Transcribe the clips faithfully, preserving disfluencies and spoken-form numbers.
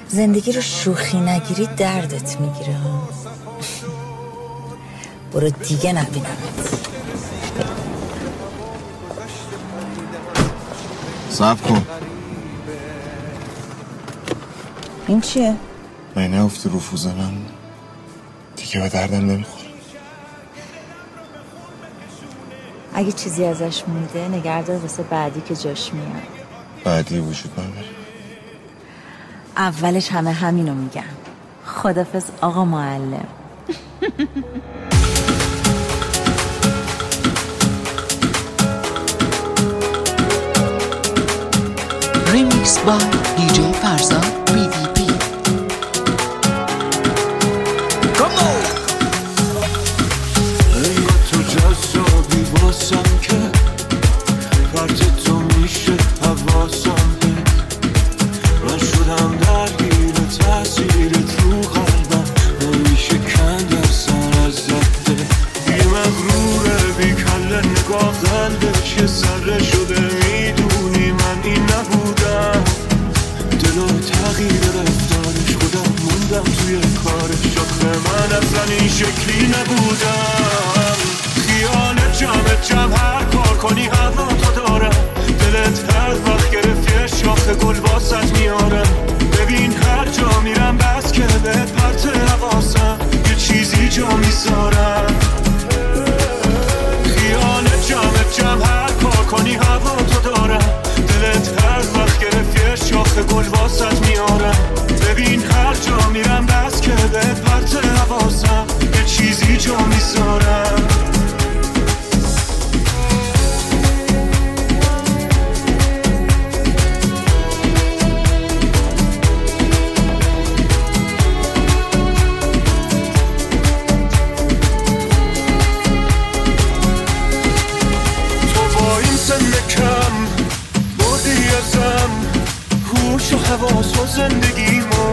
زندگی رو شوخی نگیری دردت میگیره ها. برو دیگه نبینمت. صبر کن. این چیه؟ من نفتی رفوزنم دیگه به دردم نمیخوره. اگه چیزی ازش مونده نگهدار واسه بعدی که جاش میاد. بعدی وجود نداره. اولش همه همینو میگن. خدافظ آقا معلم. ریمیکس با دیجی فرزاد بی دی پی. تو جذابی واسم که فرد تو میشه حواسم به من شدم درگیر تأثیرت رو قلبم نمیشه کند اصلا از زده یه مغروره بی کله نگاه قلبش یه سره شده میدونی من این نبودم دلو تغییر رفتارش خودم موندم توی کارش آخه من اصلا این شکلی نبودم خیال جمع جمع هر کار کنی هوا تو دارم دلت هر وقت گرفتی شاخ گل واسط میارم ببین هر جا میرم بس که به پرت حواسم یه چیزی جا میذارم خیال جمع جمع هر کار کنی هوا تو دارم دلت هر وقت گرفتی شاخ گل واسط میارم ببین هر جا میرم بس که به پرت حواسم یه چیزی جا میذارم هوش و حواس و زندگیمو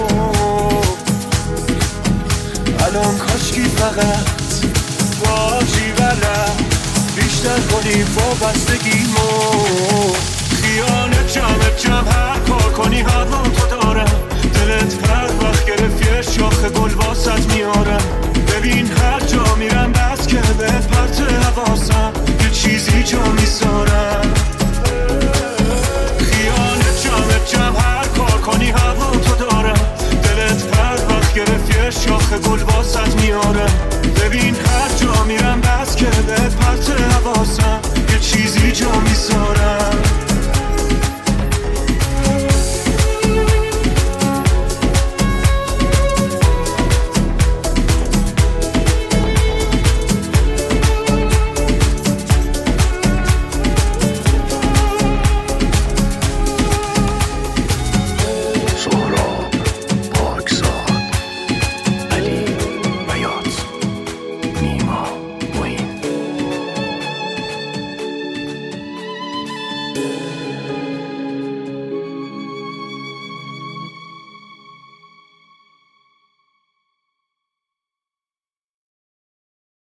الان کاشکی فقط باشی بلد بیشتر کنی وابستگیمو خیال جمع جمع هر کار کنی هوا تو دارم دلت هر وقت گرفتی شاخ گل واسط میارم ببین هر جا میرم بس که به پرت حواسم یه چیزی جا میذارم جمع هر کار کنی هوا تو دارم دلت هر وقت گرفتی شاخ گل واسط میارم ببین هر جا میرم بس که به پرت حواسم یه چیزی جا میذارم